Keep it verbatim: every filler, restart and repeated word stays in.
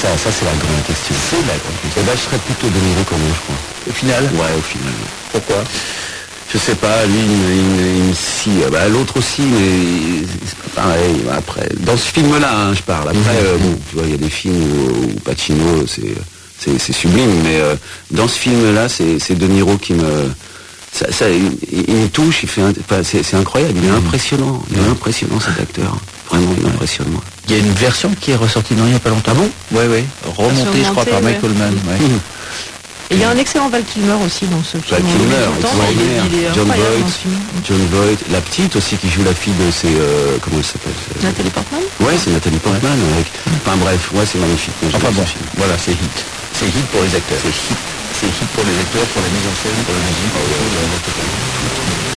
ça, ça c'est la grande question. C'est la grande question. Et ben, je serais plutôt De Niro comme moi, je crois. Au final? Ouais, au final. Pourquoi? Je sais pas, lui, il, il, il me scie. Bah, l'autre aussi, mais c'est pas pareil. Après, dans ce film-là, hein, je parle. Après, mmh. euh, bon, tu vois, il y a des films où, où Pacino, c'est, c'est, c'est sublime, mais euh, dans ce film-là, c'est, c'est De Niro qui me, ça, ça, il, il me touche. Il fait, un, enfin, c'est, c'est incroyable. Il est mmh. impressionnant. Il est mmh. impressionnant cet acteur. Vraiment, il impressionne moi. Il y a une version qui est ressortie dans il n'y a pas longtemps. Ah bon? Oui, oui. Remontée, je crois, par ouais. Michael Mann. Ouais. Mmh. Et il y a un excellent Val Kilmer aussi dans ce film. Val Kilmer, il est, il est John Voight, John Voight, la petite aussi qui joue la fille de ses, euh, comment elle s'appelle? Nathalie Portman. Ouais, c'est Nathalie Portman. Ouais. Avec, enfin bref, ouais, c'est magnifique. Moi, enfin bon, voilà, c'est hit. C'est hit pour les acteurs. C'est hit. C'est hit pour les acteurs, pour la mise en scène, pour la musique.